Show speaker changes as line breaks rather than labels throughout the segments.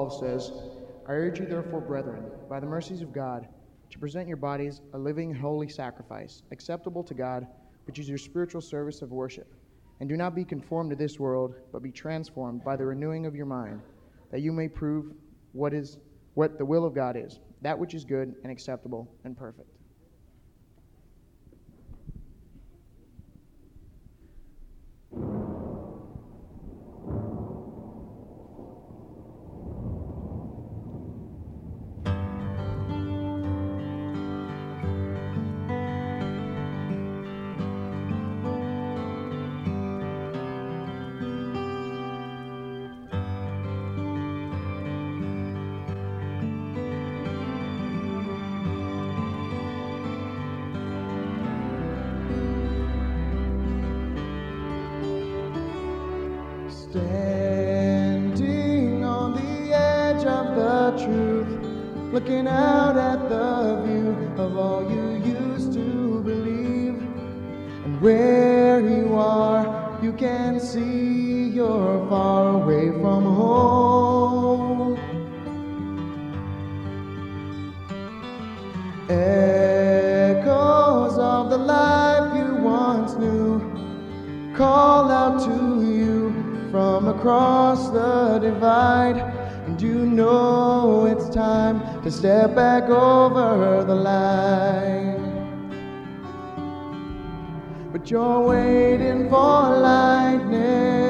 12 says, I urge you therefore, brethren, by the mercies of God, to present your bodies a living, holy sacrifice, acceptable to God, which is your spiritual service of worship. And do not be conformed to this world, but be transformed by the renewing of your mind, that you may prove what the will of God is, that which is good and acceptable and perfect. Standing on the edge of the truth, looking out at the view of all you used to believe. And where you are, you can see you're far away from home. Echoes of the life you once knew call out to you from across the divide, and you know it's time to step back over the line. But you're waiting for lightning,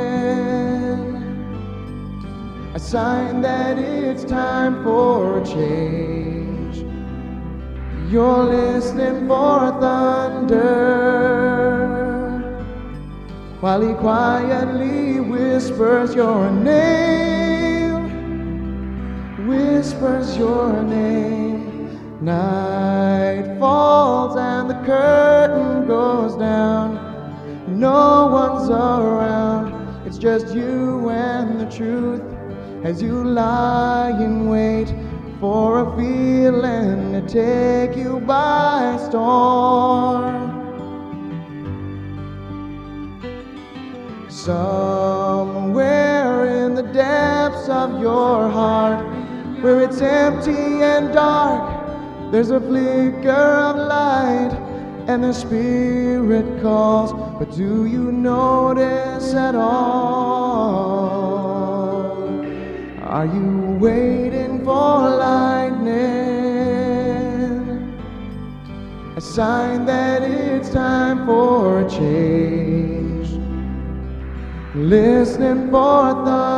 a sign that it's time for a change. You're listening for thunder, while he quietly whispers your name, whispers your name. Night falls and the curtain goes down. No one's around, it's just you and the truth, as you lie in wait for a feeling to take you by storm. Somewhere in the depths of your heart, where it's empty and dark, there's a flicker of light, and the Spirit calls. But do you notice at all? Are you waiting for lightning, a sign that it's time for a change? Listening for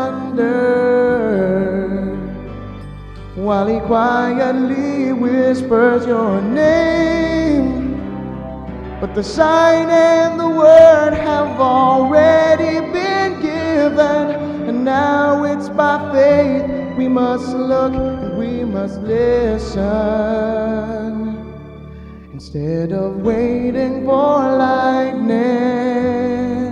thunder, while he quietly whispers your name. But the sign and the word have already been given, and now it's by faith we must look and we must listen. Instead of waiting for lightning,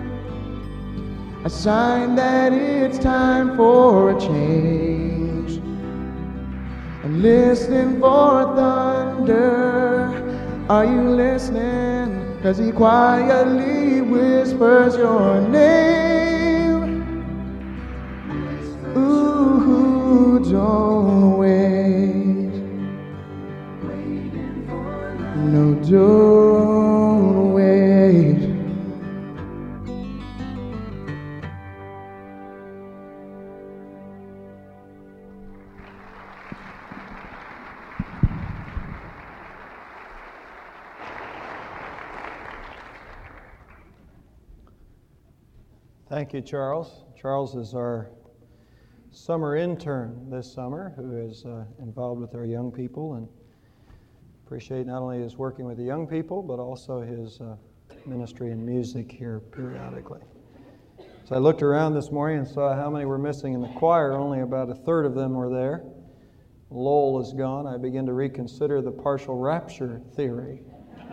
a sign that it's time for a change. And listening for thunder, are you listening? 'Cause he quietly whispers your name. Ooh, don't wait. No, don't wait.
Thank you, Charles. Charles is our summer intern this summer who is involved with our young people, and appreciate not only his working with the young people, but also his ministry in music here periodically. So I looked around this morning and saw how many were missing in the choir. Only about a third of them were there. Lowell is gone. I begin to reconsider the partial rapture theory.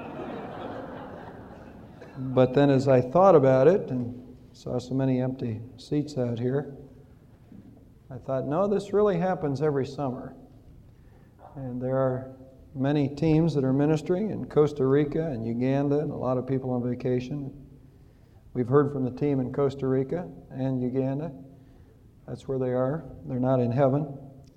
But then as I thought about it and saw so many empty seats out here, I thought, no, this really happens every summer. And there are many teams that are ministering in Costa Rica and Uganda, and a lot of people on vacation. We've heard from the team in Costa Rica and Uganda. That's where they are. They're not in heaven.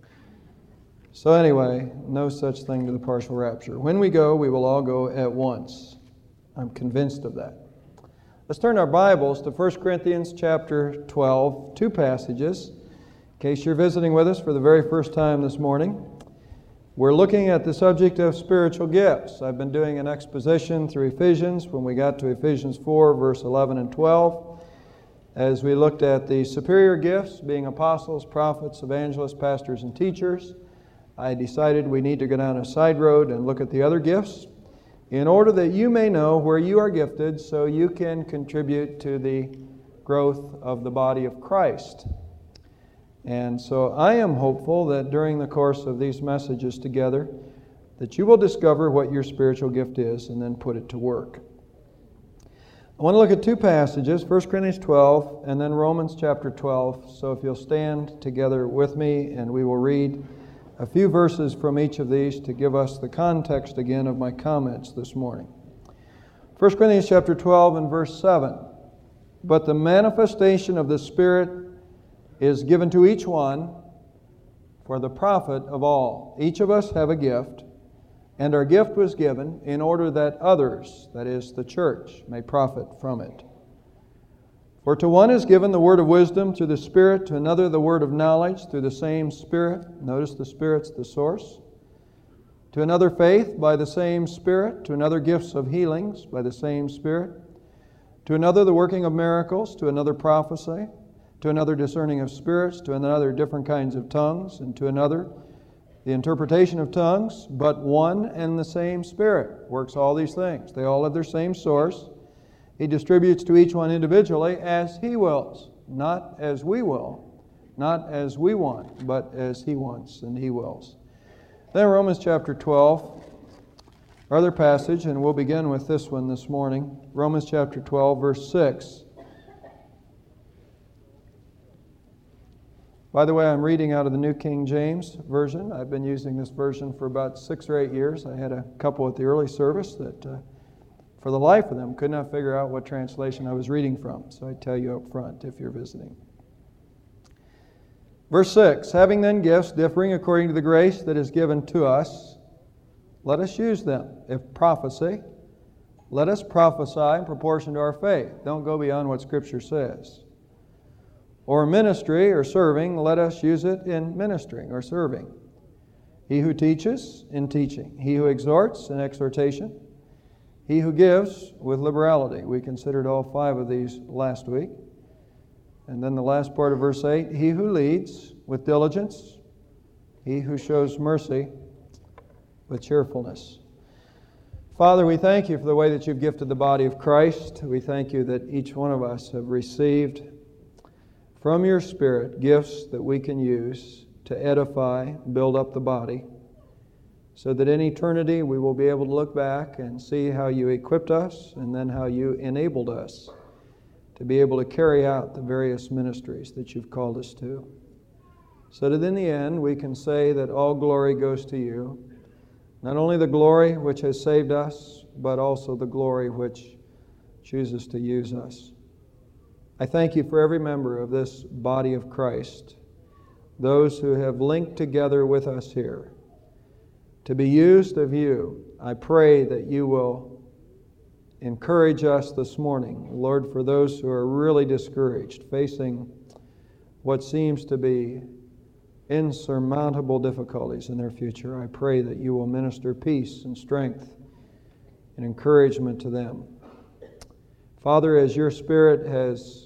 So anyway, no such thing to the partial rapture. When we go, we will all go at once. I'm convinced of that. Let's turn our Bibles to 1 Corinthians chapter 12, two passages. In case you're visiting with us for the very first time this morning, we're looking at the subject of spiritual gifts. I've been doing an exposition through Ephesians when we got to Ephesians 4, verse 11 and 12. As we looked at the superior gifts, being apostles, prophets, evangelists, pastors, and teachers, I decided we need to go down a side road and look at the other gifts in order that you may know where you are gifted so you can contribute to the growth of the body of Christ. And so I am hopeful that during the course of these messages together that you will discover what your spiritual gift is and then put it to work. I want to look at two passages, 1 Corinthians 12 and then Romans chapter 12. So if you'll stand together with me and we will read a few verses from each of these to give us the context again of my comments this morning. 1 Corinthians chapter 12 and verse 7. But the manifestation of the Spirit is given to each one for the profit of all. Each of us have a gift, and our gift was given in order that others, that is the church, may profit from it. For to one is given the word of wisdom through the Spirit, to another the word of knowledge through the same Spirit. Notice the Spirit's the source. To another faith by the same Spirit, to another gifts of healings by the same Spirit, to another the working of miracles, to another prophecy, to another discerning of spirits, to another different kinds of tongues, and to another the interpretation of tongues. But one and the same Spirit works all these things. They all have their same source. He distributes to each one individually as He wills, not as we will, not as we want, but as He wants and He wills. Then Romans chapter 12, our other passage, and we'll begin with this one this morning. Romans chapter 12, verse 6. By the way, I'm reading out of the New King James Version. I've been using this version for about 6 or 8 years. I had a couple at the early service that for the life of them could not figure out what translation I was reading from. So I tell you up front if you're visiting. Verse 6, having then gifts differing according to the grace that is given to us, let us use them. If prophecy, let us prophesy in proportion to our faith. Don't go beyond what Scripture says. Or ministry or serving, let us use it in ministering or serving. He who teaches, in teaching. He who exhorts, in exhortation. He who gives, with liberality. We considered all 5 of these last week. And then the last part of verse 8, he who leads, with diligence. He who shows mercy, with cheerfulness. Father, we thank You for the way that You've gifted the body of Christ. We thank You that each one of us have received from Your Spirit gifts that we can use to edify, build up the body, so that in eternity we will be able to look back and see how You equipped us and then how You enabled us to be able to carry out the various ministries that You've called us to. So that in the end we can say that all glory goes to You, not only the glory which has saved us, but also the glory which chooses to use us. I thank You for every member of this body of Christ, those who have linked together with us here to be used of You. I pray that You will encourage us this morning, Lord, for those who are really discouraged, facing what seems to be insurmountable difficulties in their future. I pray that You will minister peace and strength and encouragement to them. Father, as Your Spirit has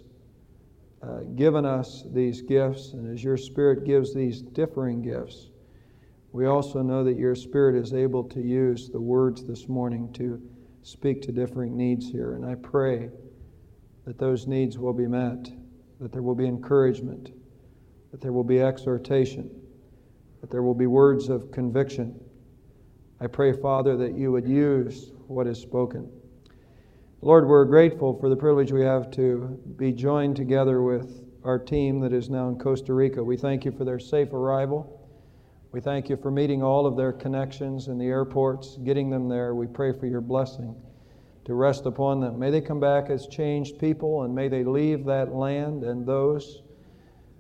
given us these gifts, and as Your Spirit gives these differing gifts, we also know that Your Spirit is able to use the words this morning to speak to differing needs here. And I pray that those needs will be met, that there will be encouragement, that there will be exhortation, that there will be words of conviction. I pray, Father, that You would use what is spoken. Lord, we're grateful for the privilege we have to be joined together with our team that is now in Costa Rica. We thank You for their safe arrival. We thank You for meeting all of their connections in the airports, getting them there. We pray for Your blessing to rest upon them. May they come back as changed people, and may they leave that land and those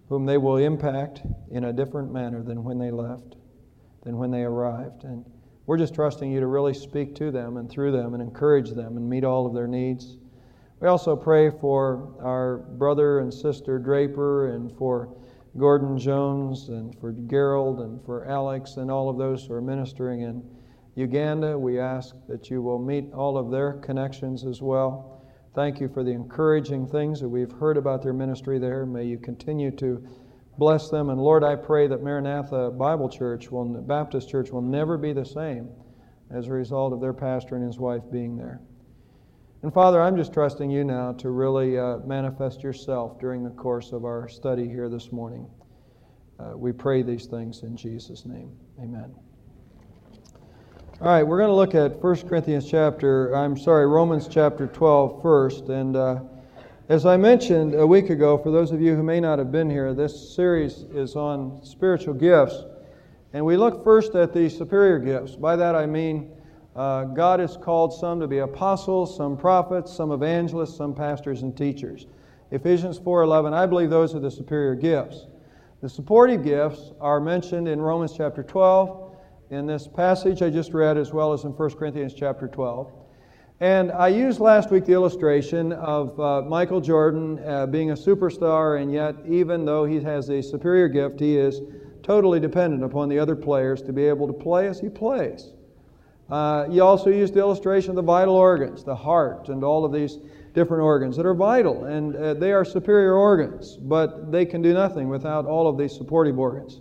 whom they will impact in a different manner than when they left, than when they arrived. And we're just trusting you to really speak to them and through them and encourage them and meet all of their needs. We also pray for our brother and sister Draper and for Gordon Jones and for Gerald and for Alex and all of those who are ministering in Uganda. We ask that you will meet all of their connections as well. Thank you for the encouraging things that we've heard about their ministry there. May you continue to bless them. And Lord, I pray that Maranatha Bible Church, Baptist Church, will never be the same as a result of their pastor and his wife being there. And Father, I'm just trusting you now to really manifest yourself during the course of our study here this morning. We pray these things in Jesus' name. Amen. All right, we're going to look at Romans chapter 12 first. And as I mentioned a week ago, for those of you who may not have been here, this series is on spiritual gifts. And we look first at the superior gifts. By that I mean God has called some to be apostles, some prophets, some evangelists, some pastors and teachers. Ephesians 4:11, I believe those are the superior gifts. The supportive gifts are mentioned in Romans chapter 12, in this passage I just read, as well as in 1 Corinthians chapter 12. And I used last week the illustration of Michael Jordan being a superstar, and yet even though he has a superior gift, he is totally dependent upon the other players to be able to play as he plays. You also used the illustration of the vital organs, the heart, and all of these different organs that are vital, and they are superior organs, but they can do nothing without all of these supportive organs.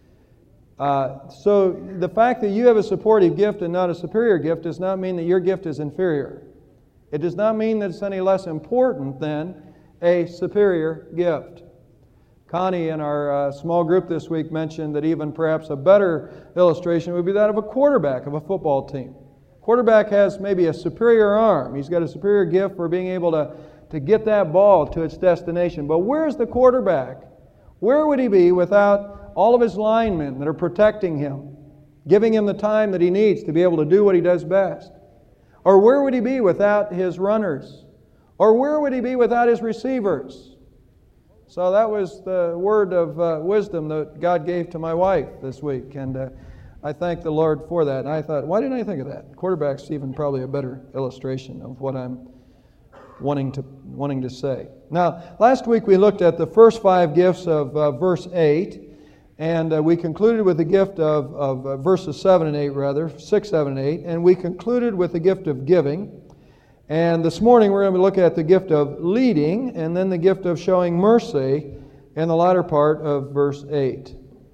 So the fact that you have a supportive gift and not a superior gift does not mean that your gift is inferior. It does not mean that it's any less important than a superior gift. Connie in our small group this week mentioned that even perhaps a better illustration would be that of a quarterback of a football team. Quarterback has maybe a superior arm. He's got a superior gift for being able to get that ball to its destination. But where's the quarterback? Where would he be without all of his linemen that are protecting him, giving him the time that he needs to be able to do what he does best? Or where would he be without his runners? Or where would he be without his receivers? So that was the word of wisdom that God gave to my wife this week, and I thank the Lord for that. And I thought, why didn't I think of that? Quarterback's even probably a better illustration of what I'm wanting to say. Now, last week we looked at the first 5 gifts of verse 8, and we concluded with the gift of verses 7 and 8, 6, 7, and 8, and we concluded with the gift of giving. And this morning we're going to look at the gift of leading and then the gift of showing mercy in the latter part of verse 8.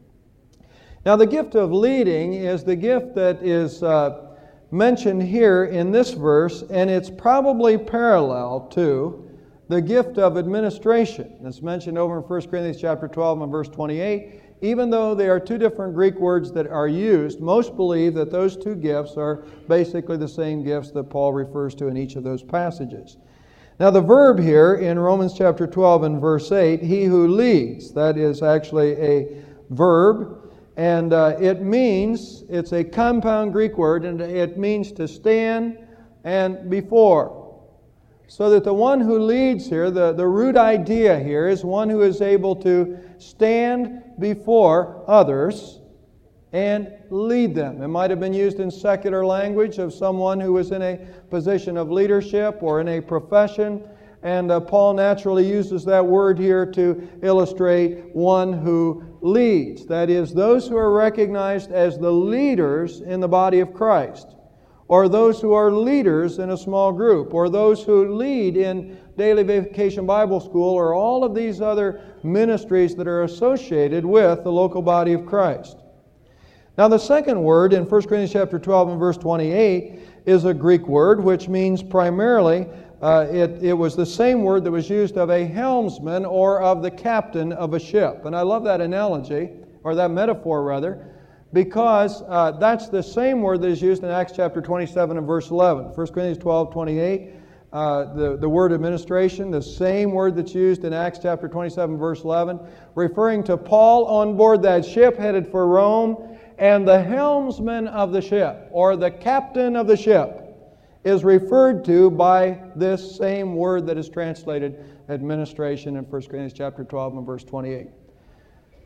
Now the gift of leading is the gift that is mentioned here in this verse, and it's probably parallel to the gift of administration that's mentioned over in 1 Corinthians chapter 12 and verse 28. Even though they are two different Greek words that are used, most believe that those two gifts are basically the same gifts that Paul refers to in each of those passages. Now the verb here in Romans chapter 12 and verse 8, he who leads, that is actually a verb, and it's a compound Greek word, and it means to stand and before. So that the one who leads here, the root idea here, is one who is able to stand before others and lead them. It might have been used in secular language of someone who was in a position of leadership or in a profession, and Paul naturally uses that word here to illustrate one who leads. That is, those who are recognized as the leaders in the body of Christ, or those who are leaders in a small group, or those who lead in Daily Vacation Bible School, or all of these other ministries that are associated with the local body of Christ. Now the second word in 1 Corinthians chapter 12 and verse 28 is a Greek word which means primarily, it was the same word that was used of a helmsman or of the captain of a ship. And I love that analogy, or that metaphor rather, because that's the same word that is used in Acts chapter 27 and verse 11. 1 Corinthians 12, 28, the word administration, the same word that's used in Acts chapter 27 verse 11, referring to Paul on board that ship headed for Rome, and the helmsman of the ship, or the captain of the ship, is referred to by this same word that is translated administration in 1 Corinthians chapter 12 and verse 28.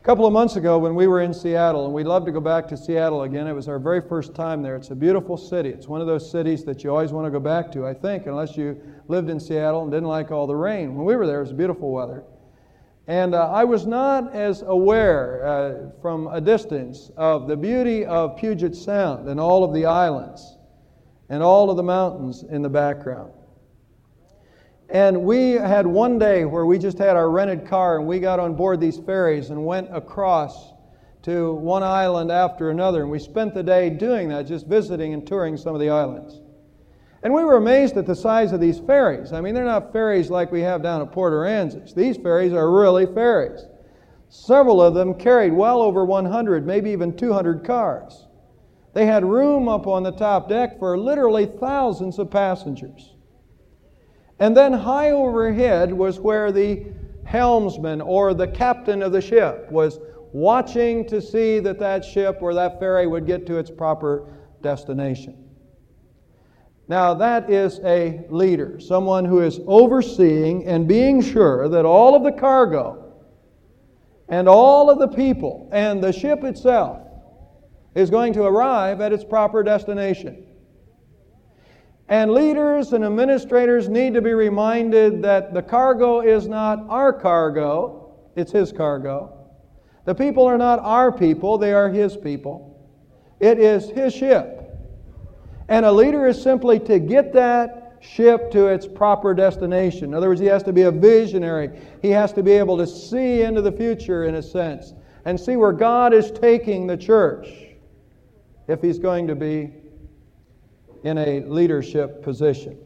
couple of months ago when we were in Seattle, and we'd love to go back to Seattle again. It was our very first time there. It's a beautiful city. It's one of those cities that you always want to go back to, I think, unless you lived in Seattle and didn't like all the rain. When we were there, it was beautiful weather. And I was not as aware from a distance of the beauty of Puget Sound and all of the islands and all of the mountains in the background. And we had one day where we just had our rented car and we got on board these ferries and went across to one island after another. And we spent the day doing that, just visiting and touring some of the islands. And we were amazed at the size of these ferries. I mean, they're not ferries like we have down at Port Aransas. These ferries are really ferries. Several of them carried well over 100, maybe even 200 cars. They had room up on the top deck for literally thousands of passengers. And then high overhead was where the helmsman or the captain of the ship was watching to see that that ship or that ferry would get to its proper destination. Now that is a leader, someone who is overseeing and being sure that all of the cargo and all of the people and the ship itself is going to arrive at its proper destination. And leaders and administrators need to be reminded that the cargo is not our cargo, it's His cargo. The people are not our people, they are His people. It is His ship. And a leader is simply to get that ship to its proper destination. In other words, he has to be a visionary. He has to be able to see into the future, in a sense, and see where God is taking the church if he's going to be in a leadership position.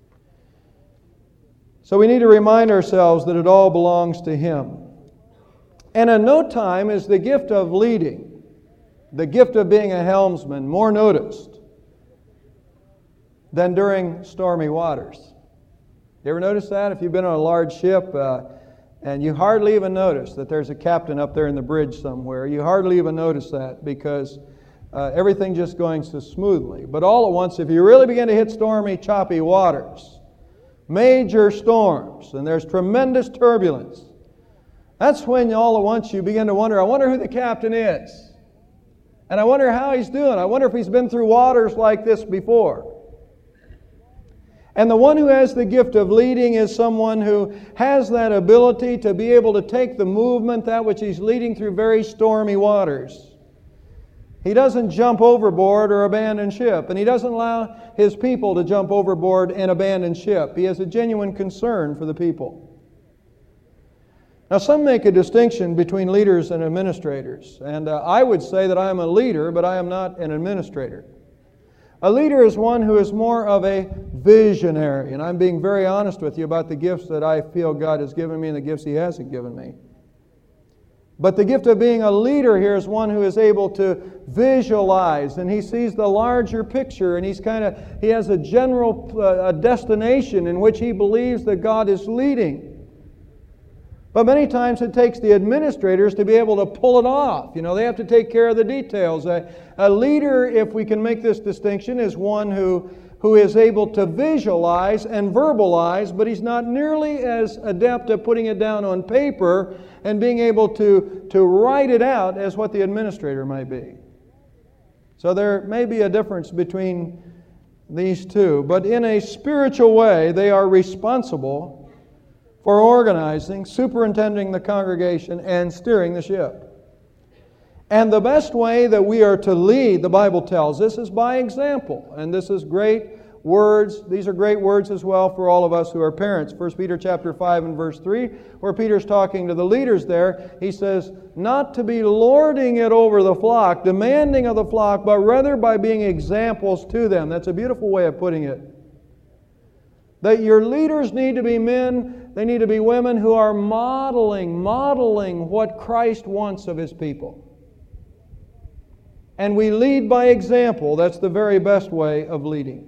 So we need to remind ourselves that it all belongs to Him. And in no time is the gift of leading, the gift of being a helmsman, more noticed than during stormy waters. You ever notice that? If you've been on a large ship and you hardly even notice that there's a captain up there in the bridge somewhere, you hardly even notice that because everything just going so smoothly. But all at once, if you really begin to hit stormy, choppy waters, major storms, and there's tremendous turbulence, that's when all at once you begin to wonder, I wonder who the captain is. And I wonder how he's doing. I wonder if he's been through waters like this before. And the one who has the gift of leading is someone who has that ability to be able to take the movement, that which he's leading through very stormy waters. He doesn't jump overboard or abandon ship, and he doesn't allow his people to jump overboard and abandon ship. He has a genuine concern for the people. Now, some make a distinction between leaders and administrators, and I would say that I am a leader, but I am not an administrator. A leader is one who is more of a visionary, and I'm being very honest with you about the gifts that I feel God has given me and the gifts He hasn't given me. But the gift of being a leader here is one who is able to visualize, and he sees the larger picture, and he has a general destination in which he believes that God is leading. But many times it takes the administrators to be able to pull it off. You know, they have to take care of the details. A leader, if we can make this distinction, is one who is able to visualize and verbalize, but he's not nearly as adept at putting it down on paper and being able to write it out as what the administrator might be. So there may be a difference between these two, but in a spiritual way, they are responsible for organizing, superintending the congregation, and steering the ship. And the best way that we are to lead, the Bible tells us, is by example. And this is great words. These are great words as well for all of us who are parents. 1 Peter chapter 5 and verse 3, where Peter's talking to the leaders there, he says, not to be lording it over the flock, demanding of the flock, but rather by being examples to them. That's a beautiful way of putting it. That your leaders need to be men, they need to be women who are modeling what Christ wants of His people. And we lead by example. That's the very best way of leading.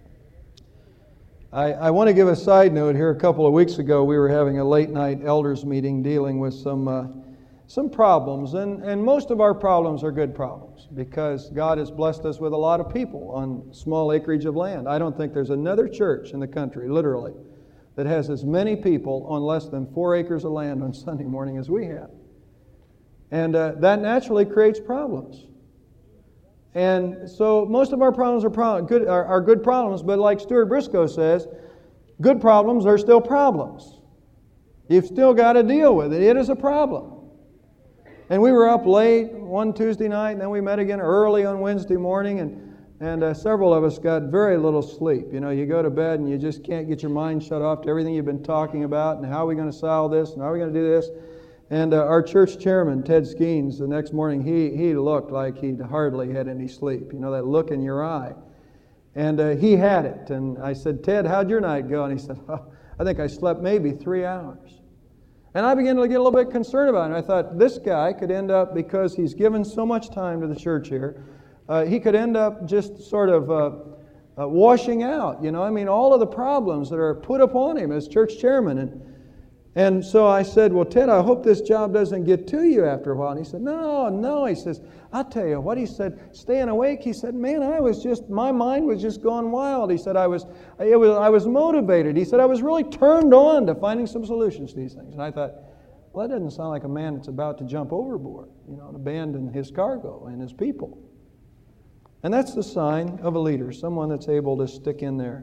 I want to give a side note here. A couple of weeks ago, we were having a late night elders meeting dealing with some problems. And most of our problems are good problems because God has blessed us with a lot of people on small acreage of land. I don't think there's another church in the country, literally, that has as many people on less than 4 acres of land on Sunday morning as we have. And that naturally creates problems. And so most of our problems are good problems, but like Stuart Briscoe says, good problems are still problems. You've still got to deal with it. It is a problem. And we were up late one Tuesday night, and then we met again early on Wednesday morning, and several of us got very little sleep. You know, you go to bed and you just can't get your mind shut off to everything you've been talking about, and how are we going to solve this, and how are we going to do this. And our church chairman, Ted Skeens, the next morning, he looked like he'd hardly had any sleep. You know, that look in your eye. And he had it. And I said, Ted, how'd your night go? And he said, oh, I think I slept maybe 3 hours. And I began to get a little bit concerned about it. I thought, this guy could end up, because he's given so much time to the church here, he could end up just sort of washing out. You know, I mean, all of the problems that are put upon him as church chairman. And so I said, well, Ted, I hope this job doesn't get to you after a while. And he said, no. He says, I'll tell you what. He said, staying awake. He said, man, my mind was just going wild. He said, I was motivated. He said, I was really turned on to finding some solutions to these things. And I thought, well, that doesn't sound like a man that's about to jump overboard, you know, and abandon his cargo and his people. And that's the sign of a leader, someone that's able to stick in there.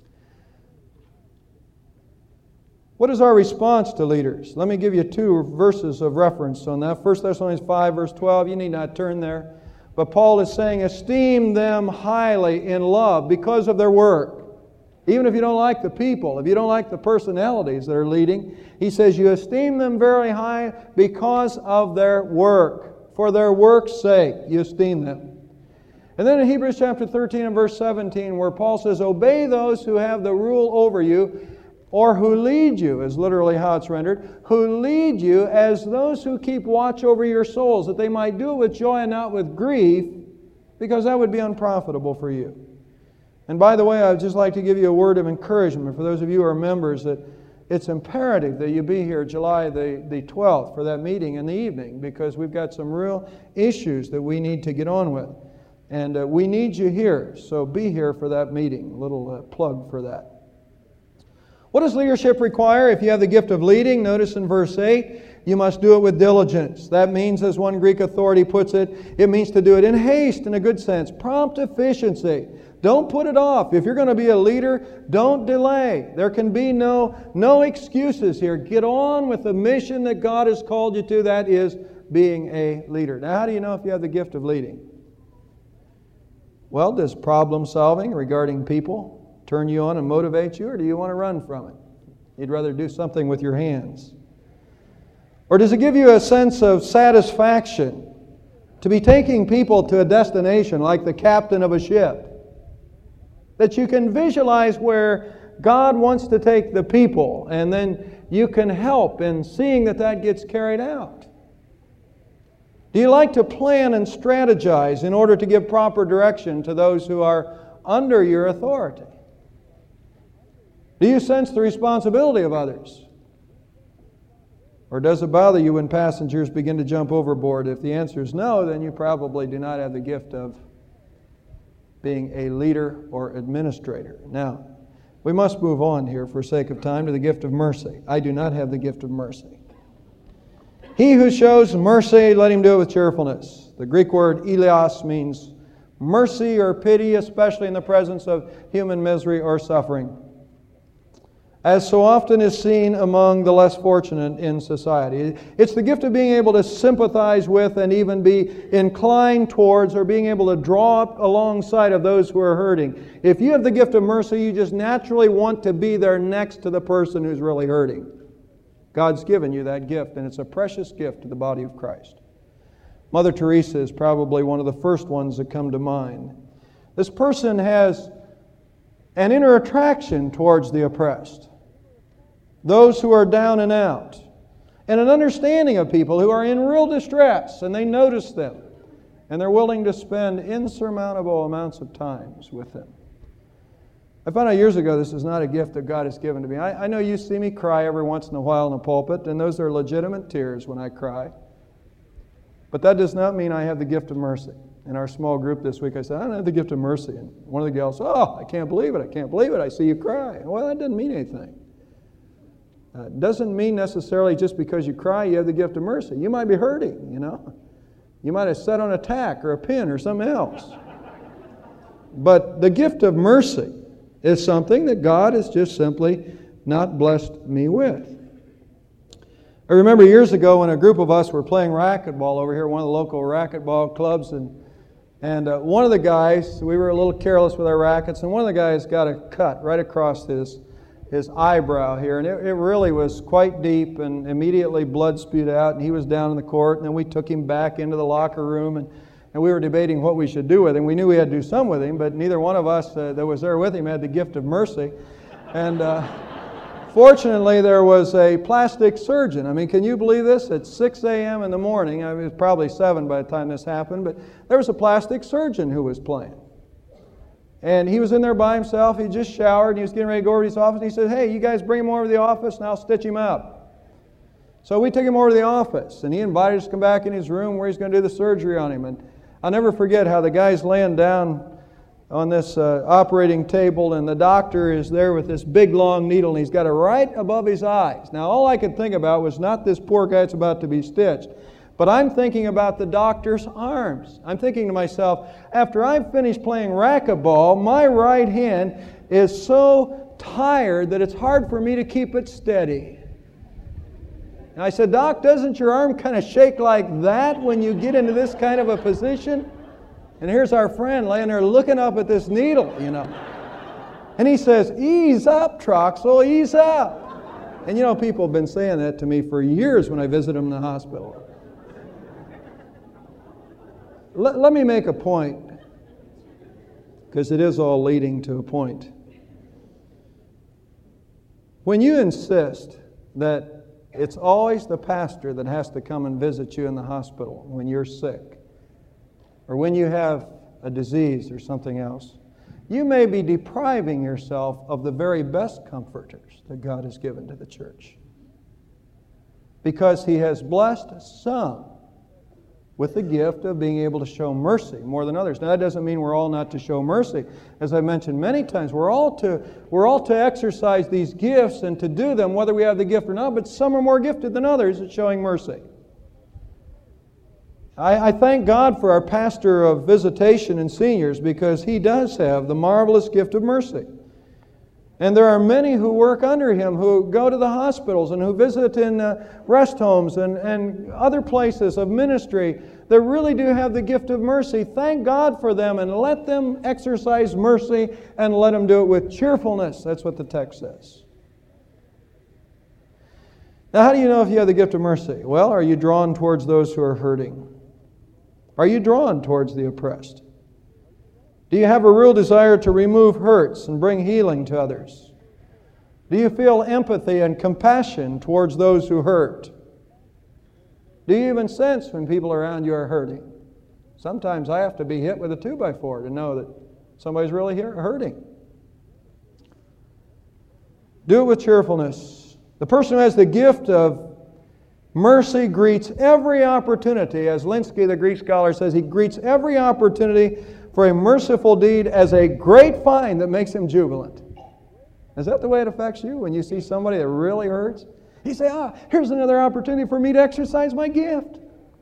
What is our response to leaders? Let me give you 2 verses of reference on that. 1 Thessalonians 5, verse 12. You need not turn there. But Paul is saying, esteem them highly in love because of their work. Even if you don't like the people, if you don't like the personalities that are leading, he says you esteem them very high because of their work. For their work's sake, you esteem them. And then in Hebrews chapter 13 and verse 17, where Paul says, obey those who have the rule over you, or who lead you, is literally how it's rendered, who lead you as those who keep watch over your souls, that they might do it with joy and not with grief, because that would be unprofitable for you. And by the way, I'd just like to give you a word of encouragement for those of you who are members, that it's imperative that you be here July the 12th for that meeting in the evening, because we've got some real issues that we need to get on with. And we need you here, so be here for that meeting. A little plug for that. What does leadership require? If you have the gift of leading, notice in verse 8, you must do it with diligence. That means, as one Greek authority puts it, it means to do it in haste, in a good sense. Prompt efficiency. Don't put it off. If you're going to be a leader, don't delay. There can be no excuses here. Get on with the mission that God has called you to. That is being a leader. Now, how do you know if you have the gift of leading? Well, does problem solving regarding people turn you on and motivate you, or do you want to run from it? You'd rather do something with your hands. Or does it give you a sense of satisfaction to be taking people to a destination like the captain of a ship? That you can visualize where God wants to take the people, and then you can help in seeing that gets carried out. Do you like to plan and strategize in order to give proper direction to those who are under your authority? Do you sense the responsibility of others? Or does it bother you when passengers begin to jump overboard? If the answer is no, then you probably do not have the gift of being a leader or administrator. Now, we must move on here for sake of time to the gift of mercy. I do not have the gift of mercy. He who shows mercy, let him do it with cheerfulness. The Greek word eleos means mercy or pity, especially in the presence of human misery or suffering, as so often is seen among the less fortunate in society. It's the gift of being able to sympathize with and even be inclined towards, or being able to draw up alongside of those who are hurting. If you have the gift of mercy, you just naturally want to be there next to the person who's really hurting. God's given you that gift, and it's a precious gift to the body of Christ. Mother Teresa is probably one of the first ones that come to mind. This person has an inner attraction towards the oppressed, those who are down and out, and an understanding of people who are in real distress, and they notice them, and they're willing to spend insurmountable amounts of times with them. I found out years ago this is not a gift that God has given to me. I know you see me cry every once in a while in the pulpit, and those are legitimate tears when I cry. But that does not mean I have the gift of mercy. In our small group this week, I said, I don't have the gift of mercy. And one of the gals, oh, I can't believe it. I can't believe it. I see you cry. Well, that doesn't mean anything. Doesn't mean necessarily just because you cry you have the gift of mercy. You might be hurting, you know. You might have sat on a tack or a pin or something else. But the gift of mercy is something that God has just simply not blessed me with. I remember years ago when a group of us were playing racquetball over here, one of the local racquetball clubs, and one of the guys, we were a little careless with our rackets, and one of the guys got a cut right across his eyebrow here, and it really was quite deep, and immediately blood spewed out, and he was down in the court, and then we took him back into the locker room, and we were debating what we should do with him. We knew we had to do something with him, but neither one of us that was there with him had the gift of mercy. And fortunately, there was a plastic surgeon. I mean, can you believe this? At 6 a.m. in the morning, I mean, it was probably 7 by the time this happened, but there was a plastic surgeon who was playing. And he was in there by himself. He just showered, and he was getting ready to go over to his office. And he said, "Hey, you guys bring him over to the office, and I'll stitch him up." So we took him over to the office, and he invited us to come back in his room where he's going to do the surgery on him. And I'll never forget how the guy's laying down on this operating table, and the doctor is there with this big long needle, and he's got it right above his eyes. Now, all I could think about was not this poor guy that's about to be stitched, but I'm thinking about the doctor's arms. I'm thinking to myself, after I've finished playing racquetball, my right hand is so tired that it's hard for me to keep it steady. And I said, "Doc, doesn't your arm kind of shake like that when you get into this kind of a position?" And here's our friend laying there looking up at this needle, you know. And he says, "Ease up, Troxel, ease up." And you know, people have been saying that to me for years when I visit them in the hospital. Let me make a point, because it is all leading to a point. When you insist that it's always the pastor that has to come and visit you in the hospital when you're sick, or when you have a disease or something else, you may be depriving yourself of the very best comforters that God has given to the church. Because He has blessed some with the gift of being able to show mercy more than others. Now, that doesn't mean we're all not to show mercy. As I mentioned many times, we're all to exercise these gifts and to do them whether we have the gift or not, but some are more gifted than others at showing mercy. I thank God for our pastor of visitation and seniors, because he does have the marvelous gift of mercy. And there are many who work under him, who go to the hospitals and who visit in rest homes and other places of ministry that really do have the gift of mercy. Thank God for them, and let them exercise mercy, and let them do it with cheerfulness. That's what the text says. Now, how do you know if you have the gift of mercy? Well, are you drawn towards those who are hurting? Are you drawn towards the oppressed? Do you have a real desire to remove hurts and bring healing to others? Do you feel empathy and compassion towards those who hurt? Do you even sense when people around you are hurting? Sometimes I have to be hit with a 2x4 to know that somebody's really hurting. Do it with cheerfulness. The person who has the gift of mercy greets every opportunity. As Linsky, the Greek scholar, says, he greets every opportunity for a merciful deed as a great find that makes him jubilant. Is that the way it affects you when you see somebody that really hurts? You say, here's another opportunity for me to exercise my gift.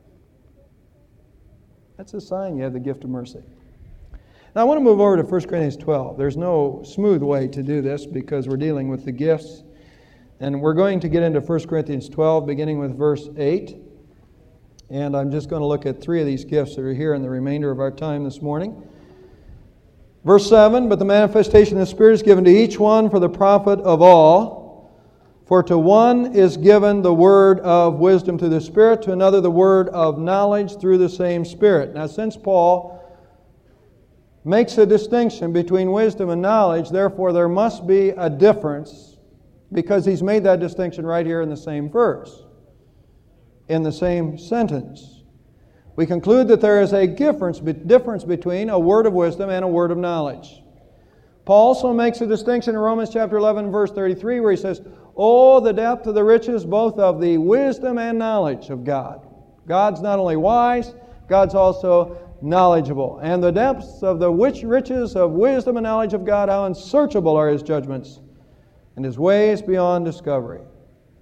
That's a sign you have the gift of mercy. Now I want to move over to 1 Corinthians 12. There's no smooth way to do this because we're dealing with the gifts. And we're going to get into 1 Corinthians 12, beginning with verse 8. And I'm just going to look at 3 of these gifts that are here in the remainder of our time this morning. Verse 7, "But the manifestation of the Spirit is given to each one for the profit of all. For to one is given the word of wisdom through the Spirit, to another the word of knowledge through the same Spirit." Now, since Paul makes a distinction between wisdom and knowledge, therefore there must be a difference, because he's made that distinction right here in the same verse, in the same sentence. We conclude that there is a difference between a word of wisdom and a word of knowledge. Paul also makes a distinction in Romans chapter 11, verse 33, where he says, "Oh, the depth of the riches, both of the wisdom and knowledge of God." God's not only wise, God's also knowledgeable. And the depths of the riches of wisdom and knowledge of God, how unsearchable are His judgments, and His ways beyond discovery.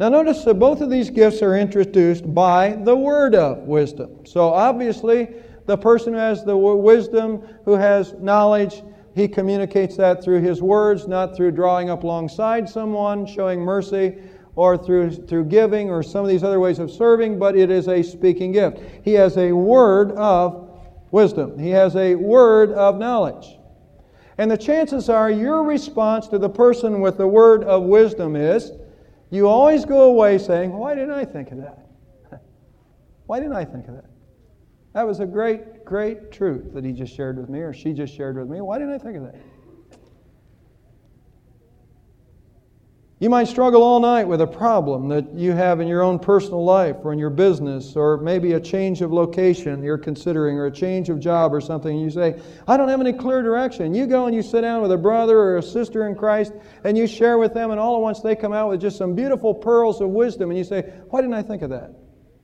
Now notice that both of these gifts are introduced by the word of wisdom. So obviously, the person who has the wisdom, who has knowledge, he communicates that through his words, not through drawing up alongside someone, showing mercy, or through giving, or some of these other ways of serving, but it is a speaking gift. He has a word of wisdom. He has a word of knowledge. And the chances are your response to the person with the word of wisdom is, you always go away saying, why didn't I think of that? Why didn't I think of that? That was a great, great truth that he just shared with me, or she just shared with me. Why didn't I think of that? You might struggle all night with a problem that you have in your own personal life or in your business, or maybe a change of location you're considering, or a change of job or something. You say, I don't have any clear direction. You go and you sit down with a brother or a sister in Christ and you share with them, and all at once they come out with just some beautiful pearls of wisdom, and you say, why didn't I think of that?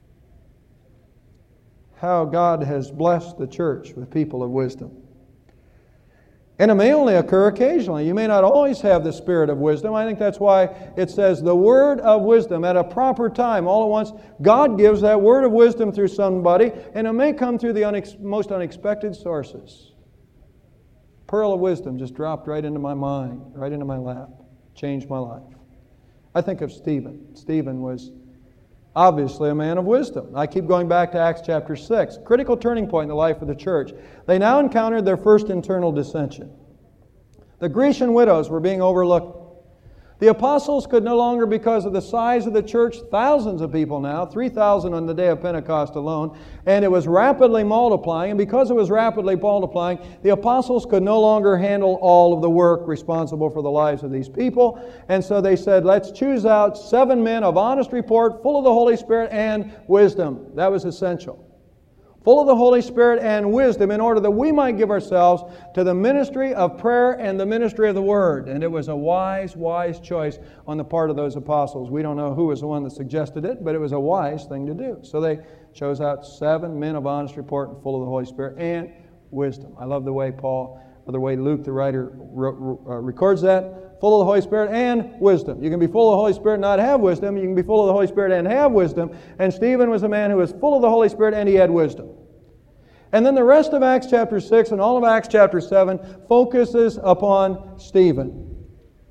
How God has blessed the church with people of wisdom. And it may only occur occasionally. You may not always have the spirit of wisdom. I think that's why it says the word of wisdom at a proper time. All at once, God gives that word of wisdom through somebody, and it may come through the most unexpected sources. Pearl of wisdom just dropped right into my mind, right into my lap, changed my life. I think of Stephen. Stephen was obviously a man of wisdom. I keep going back to Acts chapter 6. Critical turning point in the life of the church. They now encountered their first internal dissension. The Grecian widows were being overlooked. The apostles could no longer, because of the size of the church, thousands of people now, 3,000 on the day of Pentecost alone, and it was rapidly multiplying, and because it was rapidly multiplying, the apostles could no longer handle all of the work responsible for the lives of these people, and so they said, let's choose out 7 men of honest report, full of the Holy Spirit and wisdom. That was essential. Full of the Holy Spirit and wisdom, in order that we might give ourselves to the ministry of prayer and the ministry of the Word. And it was a wise, wise choice on the part of those apostles. We don't know who was the one that suggested it, but it was a wise thing to do. So they chose out 7 men of honest report and full of the Holy Spirit and wisdom. I love the way Luke, the writer, records that. Full of the Holy Spirit and wisdom. You can be full of the Holy Spirit and not have wisdom. You can be full of the Holy Spirit and have wisdom. And Stephen was a man who was full of the Holy Spirit and he had wisdom. And then the rest of Acts chapter 6 and all of Acts chapter 7 focuses upon Stephen.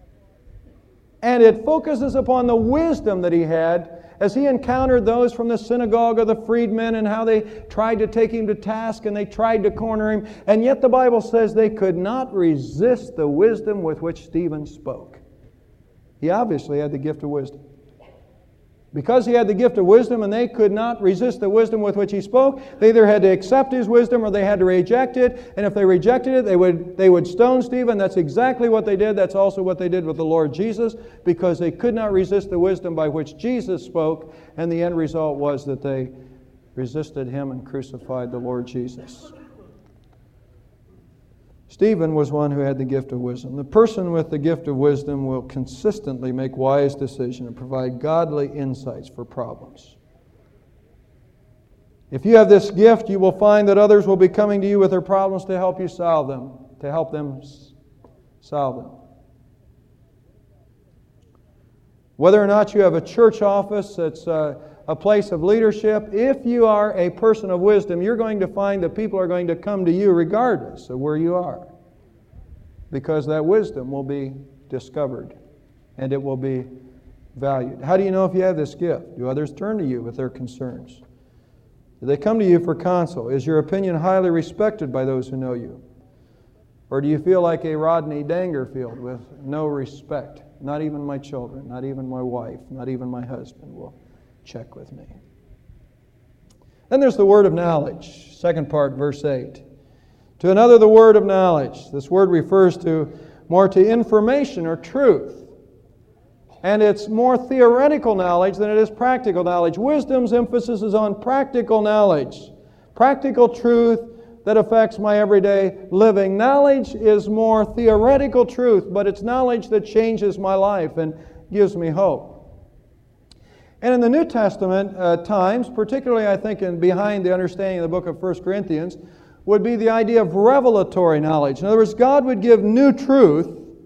And it focuses upon the wisdom that he had as he encountered those from the synagogue of the freedmen, and how they tried to take him to task and they tried to corner him. And yet the Bible says they could not resist the wisdom with which Stephen spoke. He obviously had the gift of wisdom. Because he had the gift of wisdom and they could not resist the wisdom with which he spoke, they either had to accept his wisdom or they had to reject it. And if they rejected it, they would stone Stephen. That's exactly what they did. That's also what they did with the Lord Jesus, because they could not resist the wisdom by which Jesus spoke. And the end result was that they resisted him and crucified the Lord Jesus. Stephen was one who had the gift of wisdom. The person with the gift of wisdom will consistently make wise decisions and provide godly insights for problems. If you have this gift, you will find that others will be coming to you with their problems to help you solve them, to help them solve them. Whether or not you have a church office that's a place of leadership, if you are a person of wisdom, you're going to find that people are going to come to you regardless of where you are, because that wisdom will be discovered and it will be valued. How do you know if you have this gift? Do others turn to you with their concerns? Do they come to you for counsel? Is your opinion highly respected by those who know you? Or do you feel like a Rodney Dangerfield with no respect? Not even my children, not even my wife, not even my husband will check with me. Then there's the word of knowledge. Second part, verse 8. To another the word of knowledge. This word refers more to information or truth. And it's more theoretical knowledge than it is practical knowledge. Wisdom's emphasis is on practical knowledge. Practical truth that affects my everyday living. Knowledge is more theoretical truth, but it's knowledge that changes my life and gives me hope. And in the New Testament times, particularly I think behind the understanding of the book of 1 Corinthians, would be the idea of revelatory knowledge. In other words, God would give new truth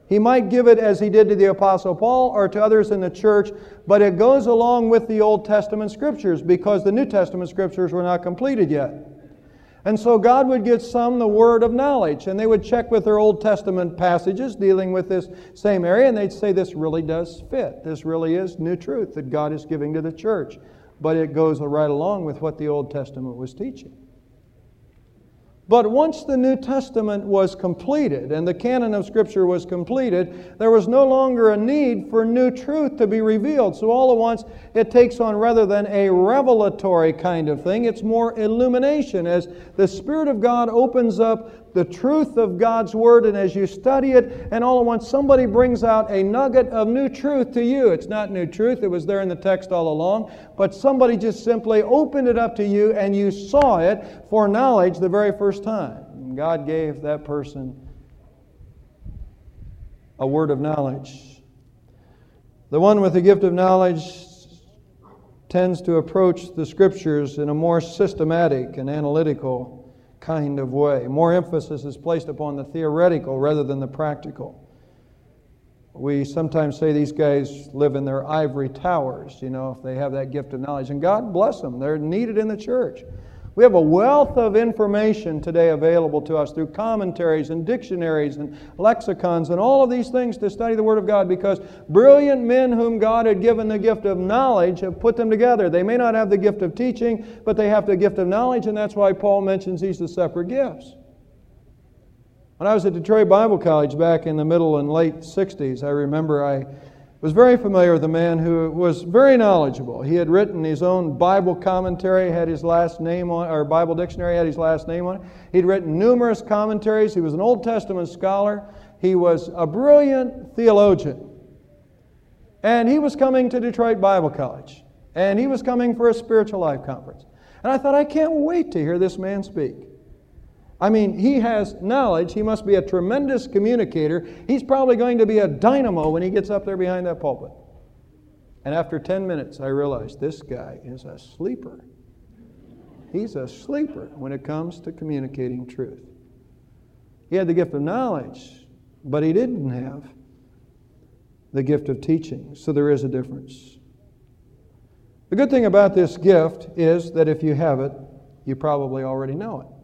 He might give it as he did to the Apostle Paul or to others in the church, but it goes along with the Old Testament Scriptures because the New Testament Scriptures were not completed yet. And so God would give some the word of knowledge, and they would check with their Old Testament passages dealing with this same area, and they'd say this really does fit. This really is new truth that God is giving to the church. But it goes right along with what the Old Testament was teaching. But once the New Testament was completed and the canon of Scripture was completed, there was no longer a need for new truth to be revealed. So all at once it takes on, rather than a revelatory kind of thing, it's more illumination as the Spirit of God opens up the truth of God's Word, and as you study it, and all at once somebody brings out a nugget of new truth to you. It's not new truth, it was there in the text all along, but somebody just simply opened it up to you and you saw it for knowledge the very first time. And God gave that person a word of knowledge. The one with the gift of knowledge tends to approach the Scriptures in a more systematic and analytical kind of way. More emphasis is placed upon the theoretical rather than the practical. We sometimes say these guys live in their ivory towers, if they have that gift of knowledge. And God bless them. They're needed in the church. We have a wealth of information today available to us through commentaries and dictionaries and lexicons and all of these things to study the Word of God, because brilliant men whom God had given the gift of knowledge have put them together. They may not have the gift of teaching, but they have the gift of knowledge, and that's why Paul mentions these as separate gifts. When I was at Detroit Bible College back in the middle and late 60s, I remember I was very familiar with a man who was very knowledgeable. He had written his own Bible commentary, had his last name on, or Bible dictionary had his last name on it. He'd written numerous commentaries. He was an Old Testament scholar. He was a brilliant theologian. And he was coming to Detroit Bible College. And he was coming for a spiritual life conference. And I thought, I can't wait to hear this man speak. I mean, he has knowledge. He must be a tremendous communicator. He's probably going to be a dynamo when he gets up there behind that pulpit. And after 10 minutes, I realized this guy is a sleeper. He's a sleeper when it comes to communicating truth. He had the gift of knowledge, but he didn't have the gift of teaching. So there is a difference. The good thing about this gift is that if you have it, you probably already know it.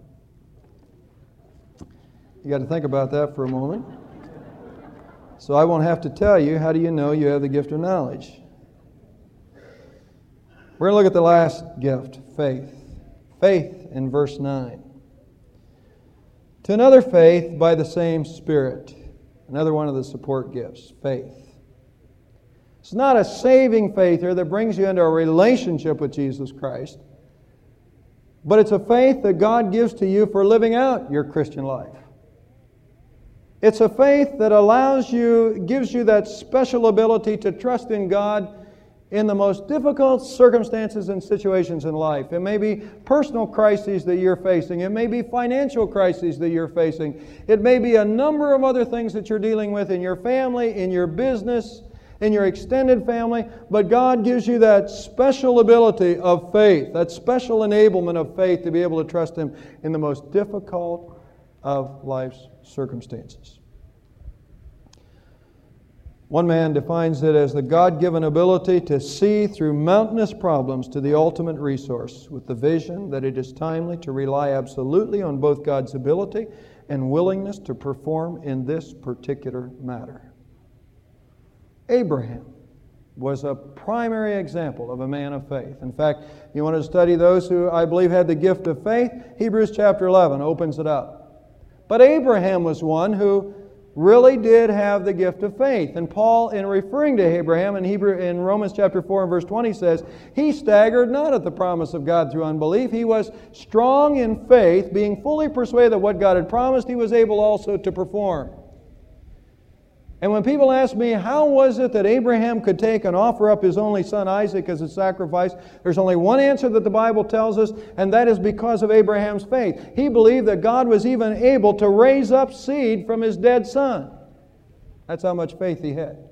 You got to think about that for a moment. So I won't have to tell you, how do you know you have the gift of knowledge? We're going to look at the last gift, faith. Faith in verse 9. To another faith by the same Spirit. Another one of the support gifts, faith. It's not a saving faith here that brings you into a relationship with Jesus Christ, but it's a faith that God gives to you for living out your Christian life. It's a faith that gives you that special ability to trust in God in the most difficult circumstances and situations in life. It may be personal crises that you're facing. It may be financial crises that you're facing. It may be a number of other things that you're dealing with in your family, in your business, in your extended family. But God gives you that special ability of faith, that special enablement of faith to be able to trust Him in the most difficult of life's circumstances. One man defines it as the God-given ability to see through mountainous problems to the ultimate resource, with the vision that it is timely to rely absolutely on both God's ability and willingness to perform in this particular matter. Abraham was a primary example of a man of faith. In fact, you want to study those who I believe had the gift of faith? Hebrews chapter 11 opens it up. But Abraham was one who really did have the gift of faith. And Paul, in referring to Abraham in Romans chapter 4 and verse 20 says, he staggered not at the promise of God through unbelief. He was strong in faith, being fully persuaded that what God had promised, he was able also to perform. And when people ask me, how was it that Abraham could take and offer up his only son Isaac as a sacrifice? There's only one answer that the Bible tells us, and that is because of Abraham's faith. He believed that God was even able to raise up seed from his dead son. That's how much faith he had.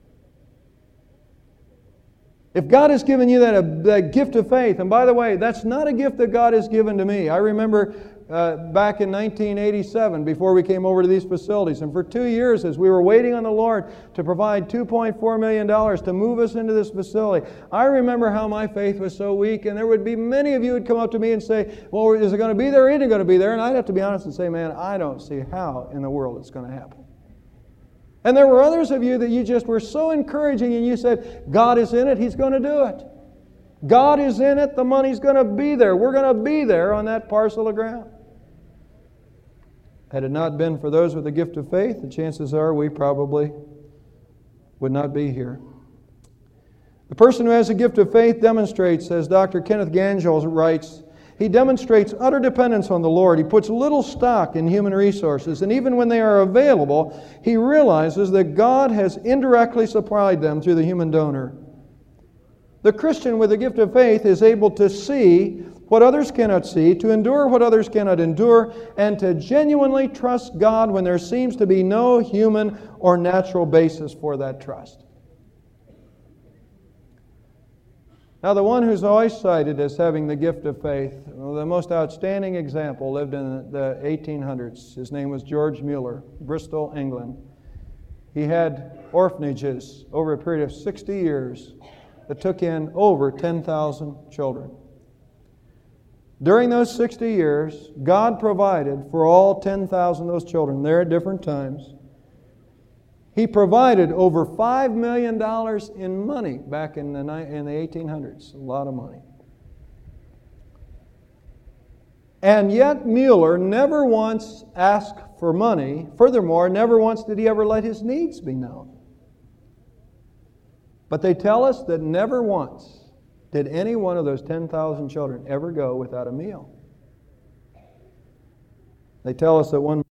If God has given you that gift of faith, and by the way, that's not a gift that God has given to me. I remember back in 1987 before we came over to these facilities. And for 2 years, as we were waiting on the Lord to provide $2.4 million to move us into this facility, I remember how my faith was so weak, and there would be many of you who would come up to me and say, well, is it going to be there or isn't it going to be there? And I'd have to be honest and say, man, I don't see how in the world it's going to happen. And there were others of you that you just were so encouraging, and you said, God is in it, He's going to do it. God is in it, the money's going to be there. We're going to be there on that parcel of ground. Had it not been for those with the gift of faith, the chances are we probably would not be here. The person who has a gift of faith demonstrates, as Dr. Kenneth Gangel writes, he demonstrates utter dependence on the Lord. He puts little stock in human resources, and even when they are available, he realizes that God has indirectly supplied them through the human donor. The Christian with the gift of faith is able to see what others cannot see, to endure what others cannot endure, and to genuinely trust God when there seems to be no human or natural basis for that trust. Now, the one who's always cited as having the gift of faith, the most outstanding example, lived in the 1800s. His name was George Mueller, Bristol, England. He had orphanages over a period of 60 years that took in over 10,000 children. During those 60 years, God provided for all 10,000 of those children there at different times. He provided over $5 million in money back in the 1800s. A lot of money. And yet Mueller never once asked for money. Furthermore, never once did he ever let his needs be known. But they tell us that never once did any one of those 10,000 children ever go without a meal. They tell us that one